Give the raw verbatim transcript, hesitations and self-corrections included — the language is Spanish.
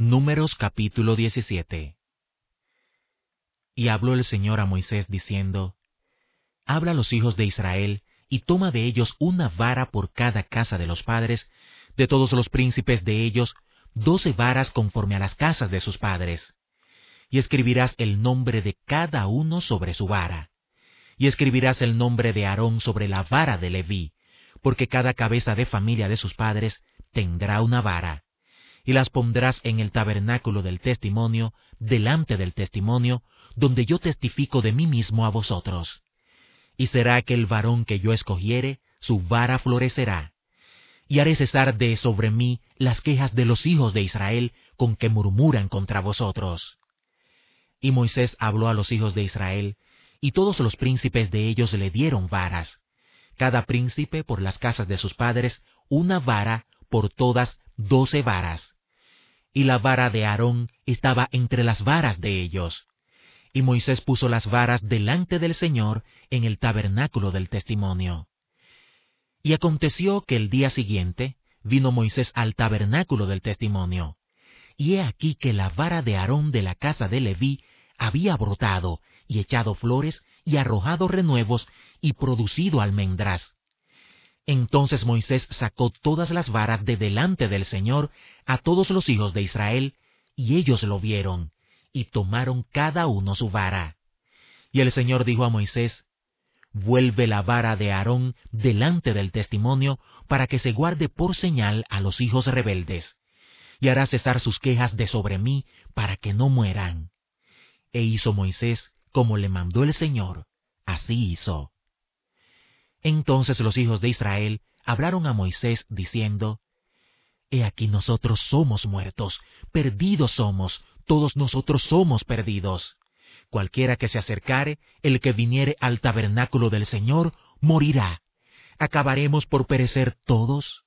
Números capítulo diecisiete. Y habló el Señor a Moisés diciendo: Habla a los hijos de Israel, y toma de ellos una vara por cada casa de los padres, de todos los príncipes de ellos, doce varas conforme a las casas de sus padres. Y escribirás el nombre de cada uno sobre su vara. Y escribirás el nombre de Aarón sobre la vara de Leví, porque cada cabeza de familia de sus padres tendrá una vara. Y las pondrás en el tabernáculo del testimonio, delante del testimonio, donde yo testifico de mí mismo a vosotros. Y será que el varón que yo escogiere, su vara florecerá. Y haré cesar de sobre mí las quejas de los hijos de Israel con que murmuran contra vosotros. Y Moisés habló a los hijos de Israel, y todos los príncipes de ellos le dieron varas, cada príncipe por las casas de sus padres, una vara por todas doce varas. Y la vara de Aarón estaba entre las varas de ellos. Y Moisés puso las varas delante del Señor en el tabernáculo del testimonio. Y aconteció que el día siguiente vino Moisés al tabernáculo del testimonio. Y he aquí que la vara de Aarón de la casa de Leví había brotado, y echado flores, y arrojado renuevos, y producido almendras. Entonces Moisés sacó todas las varas de delante del Señor a todos los hijos de Israel, y ellos lo vieron, y tomaron cada uno su vara. Y el Señor dijo a Moisés: Vuelve la vara de Aarón delante del testimonio, para que se guarde por señal a los hijos rebeldes, y hará cesar sus quejas de sobre mí, para que no mueran. E hizo Moisés como le mandó el Señor, así hizo. Entonces los hijos de Israel hablaron a Moisés, diciendo: He aquí nosotros somos muertos, perdidos somos, todos nosotros somos perdidos. Cualquiera que se acercare, el que viniere al tabernáculo del Señor, morirá. ¿Acabaremos por perecer todos?